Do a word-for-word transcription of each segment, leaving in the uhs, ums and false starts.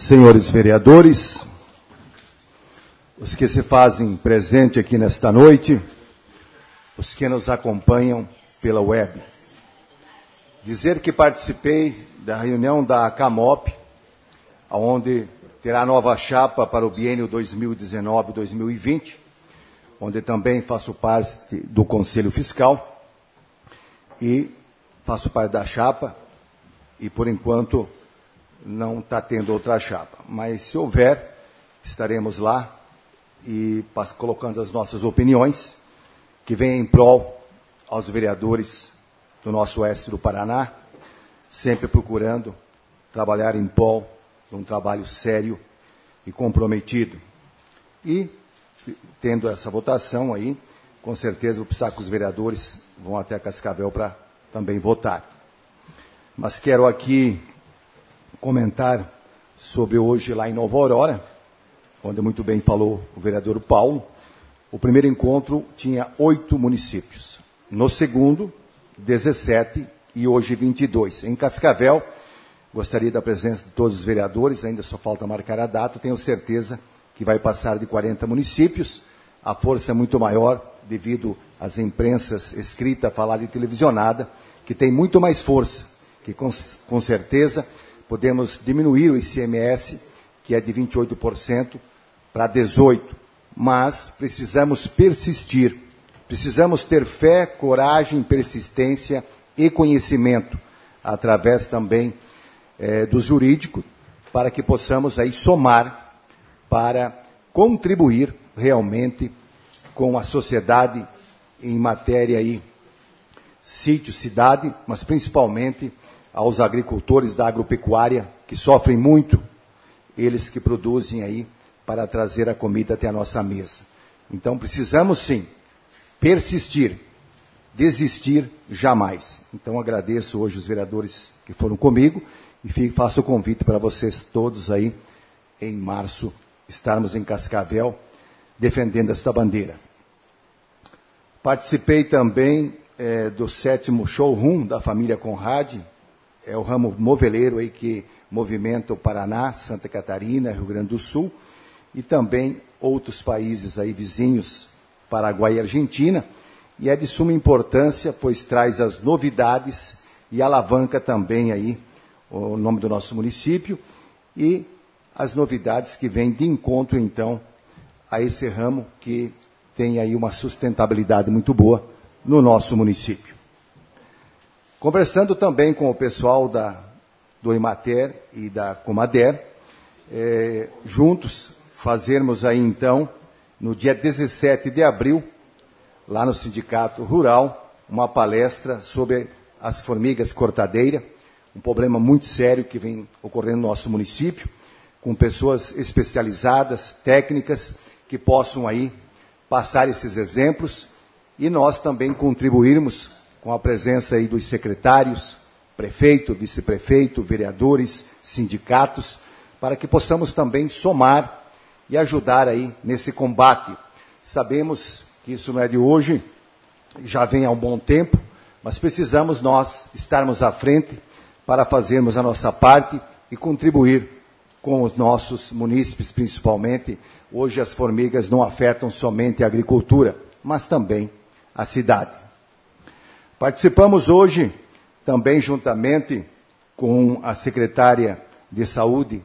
Senhores vereadores, os que se fazem presente aqui nesta noite, os que nos acompanham pela web. Dizer que participei da reunião da CAMOP, onde terá nova chapa para o biênio dois mil e dezenove a dois mil e vinte, onde também faço parte do Conselho Fiscal e faço parte da chapa e, por enquanto, não está tendo outra chapa. Mas, se houver, estaremos lá e colocando as nossas opiniões, que vêm em prol aos vereadores do nosso oeste do Paraná, sempre procurando trabalhar em prol de um trabalho sério e comprometido. E, tendo essa votação aí, com certeza vou precisar que os vereadores vão até Cascavel para também votar. Mas quero aqui comentar sobre hoje lá em Nova Aurora, onde muito bem falou o vereador Paulo. O primeiro encontro tinha oito municípios. No segundo, dezessete e hoje vinte e dois. Em Cascavel, gostaria da presença de todos os vereadores, ainda só falta marcar a data, tenho certeza que vai passar de quarenta municípios. A força é muito maior devido às imprensas escrita, falada e televisionada, que tem muito mais força, que com, com certeza podemos diminuir o I C M S, que é de vinte e oito por cento, para dezoito por cento. Mas precisamos persistir, precisamos ter fé, coragem, persistência e conhecimento, através também eh, do jurídico, para que possamos aí somar para contribuir realmente com a sociedade em matéria aí sítio, cidade, mas principalmente aos agricultores da agropecuária, que sofrem muito, eles que produzem aí para trazer a comida até a nossa mesa. Então, precisamos, sim, persistir, desistir jamais. Então, agradeço hoje os vereadores que foram comigo e faço o convite para vocês todos aí, em março, estarmos em Cascavel, defendendo esta bandeira. Participei também eh, do sétimo showroom da família Conrad, é o ramo moveleiro aí que movimenta o Paraná, Santa Catarina, Rio Grande do Sul, e também outros países aí vizinhos, Paraguai e Argentina, e é de suma importância, pois traz as novidades e alavanca também aí o nome do nosso município e as novidades que vêm de encontro, então, a esse ramo que tem aí uma sustentabilidade muito boa no nosso município. Conversando também com o pessoal da, do Emater e da Comader, eh, juntos fazermos aí então, no dia dezessete de abril, lá no Sindicato Rural, uma palestra sobre as formigas cortadeiras, um problema muito sério que vem ocorrendo no nosso município, com pessoas especializadas, técnicas, que possam aí passar esses exemplos e nós também contribuirmos com a presença aí dos secretários, prefeito, vice-prefeito, vereadores, sindicatos, para que possamos também somar e ajudar aí nesse combate. Sabemos que isso não é de hoje, já vem há um bom tempo, mas precisamos nós estarmos à frente para fazermos a nossa parte e contribuir com os nossos munícipes, principalmente. Hoje as formigas não afetam somente a agricultura, mas também a cidade. Participamos hoje também juntamente com a secretária de Saúde,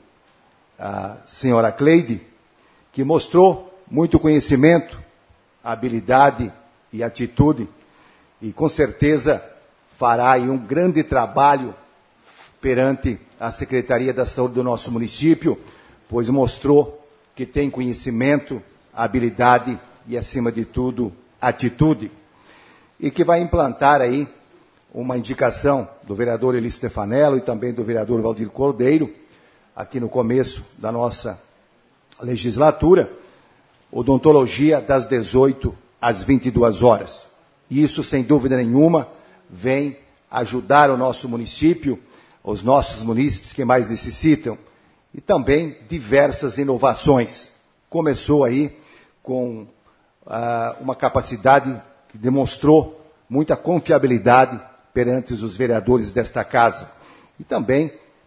a senhora Cleide, que mostrou muito conhecimento, habilidade e atitude, e com certeza fará aí um grande trabalho perante a Secretaria da Saúde do nosso município, pois mostrou que tem conhecimento, habilidade e, acima de tudo, atitude, e que vai implantar aí uma indicação do vereador Eli Stefanello e também do vereador Valdir Cordeiro, aqui no começo da nossa legislatura, odontologia das dezoito às vinte e duas horas. Isso, sem dúvida nenhuma, vem ajudar o nosso município, os nossos munícipes que mais necessitam, e também diversas inovações. Começou aí com ah, uma capacidade que demonstrou muita confiabilidade perante os vereadores desta casa. E também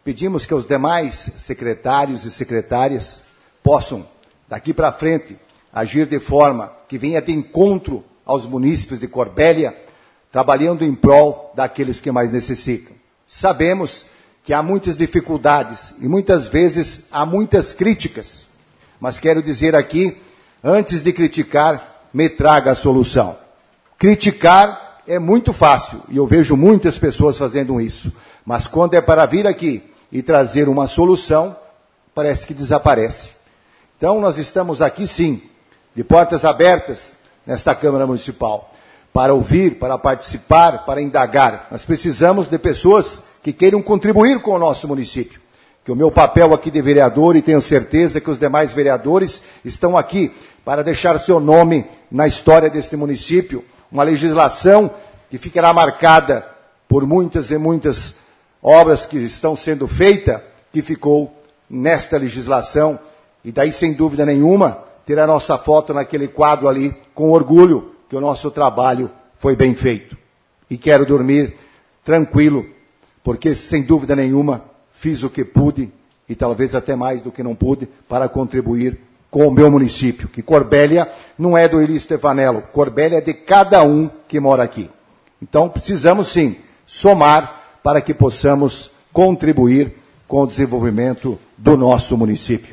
pedimos que os demais secretários e secretárias possam, daqui para frente, agir de forma que venha de encontro aos munícipes de Corbélia, trabalhando em prol daqueles que mais necessitam. Sabemos que há muitas dificuldades e muitas vezes há muitas críticas, mas quero dizer aqui, antes de criticar, me traga a solução. Criticar é muito fácil, e eu vejo muitas pessoas fazendo isso, mas quando é para vir aqui e trazer uma solução, parece que desaparece. Então, nós estamos aqui, sim, de portas abertas nesta Câmara Municipal, para ouvir, para participar, para indagar. Nós precisamos de pessoas que queiram contribuir com o nosso município. Que o meu papel aqui de vereador, e tenho certeza que os demais vereadores estão aqui para deixar seu nome na história deste município, uma legislação que ficará marcada por muitas e muitas obras que estão sendo feitas, que ficou nesta legislação, e daí, sem dúvida nenhuma, ter a nossa foto naquele quadro ali, com orgulho, que o nosso trabalho foi bem feito. E quero dormir tranquilo, porque, sem dúvida nenhuma, fiz o que pude, e talvez até mais do que não pude, para contribuir com o meu município, que Corbélia não é do Eli Stefanello, Corbélia é de cada um que mora aqui. Então, precisamos, sim, somar para que possamos contribuir com o desenvolvimento do nosso município.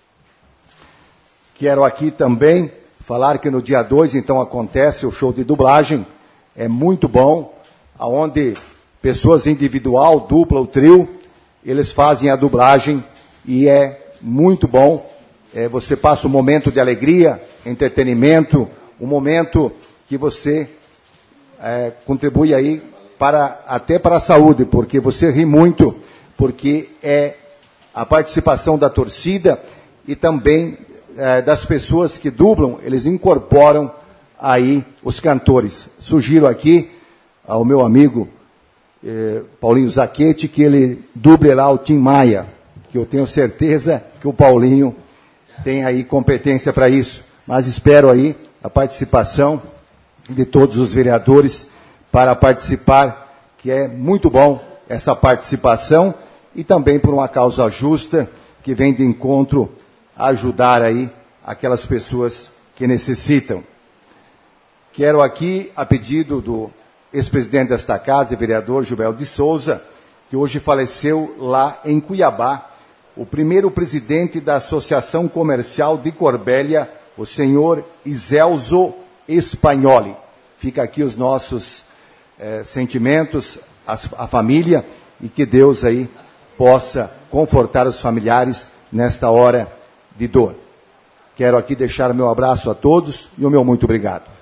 Quero aqui também falar que no dia dois, então, acontece o show de dublagem, é muito bom, onde pessoas individual, dupla ou trio, eles fazem a dublagem e é muito bom. É, você passa um momento de alegria, entretenimento, um momento que você é, contribui aí para, até para a saúde, porque você ri muito, porque é a participação da torcida e também é, das pessoas que dublam, eles incorporam aí os cantores. Sugiro aqui ao meu amigo eh, Paulinho Zachetti que ele duble lá o Tim Maia, que eu tenho certeza que o Paulinho tem aí competência para isso. Mas espero aí a participação de todos os vereadores para participar, que é muito bom essa participação, e também por uma causa justa, que vem de encontro a ajudar aí aquelas pessoas que necessitam. Quero aqui, a pedido do ex-presidente desta casa, vereador Gilberto de Souza, que hoje faleceu lá em Cuiabá, o primeiro presidente da Associação Comercial de Corbélia, o senhor Iselzo Espagnoli. Fica aqui os nossos eh, sentimentos, a, a família, e que Deus aí possa confortar os familiares nesta hora de dor. Quero aqui deixar o meu abraço a todos e o meu muito obrigado.